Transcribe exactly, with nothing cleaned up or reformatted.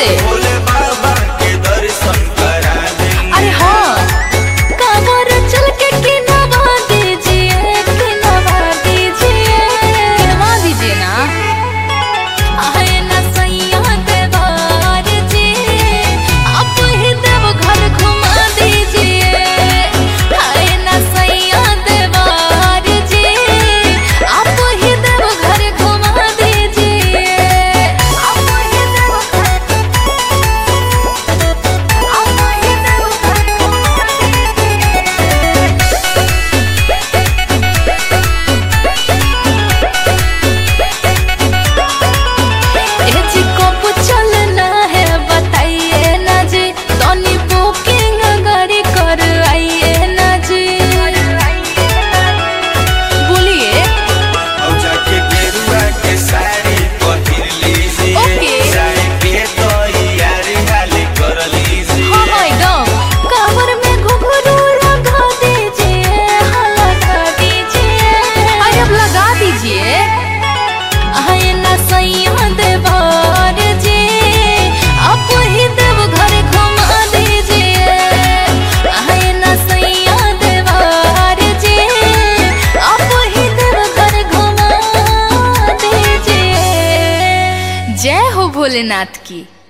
कैसे? भोले बाबा के दर्शन करा देंगे। अरे हाँ, कांवर चल के किनवा दीजिए, किनवा दीजिए, किनवा दीजिए ना। आए ना सैया देवार जी, आप ही देव घर घुमा दीजिए। आए ना सैया देवार जी, आप ही देव घर घुमा दीजिए। आप ही देव घर, आप ही देव घर घुमा दीजिए। ए जी कब चलना है बताइए ना जी, तनी बुकिंग गाड़ी कर आइए ना जी। बोलिए। और जाके गेरुआ के साड़ी पहिर लीजिए। ओके। जाए के तैयारी हाली कर लीजिए। हाँ हाँ एकदम। कांवर में घुंघरू लगा दीजिए, हाँ लगा दीजिए। अरे अब लगा दीजिए। आए ना सैया देवार जी, आप ही देव घर घुमा दीजिए। आए ना सैया देवार जी, आप ही देव घर घुमा दीजिए। जय हो भोलेनाथ की।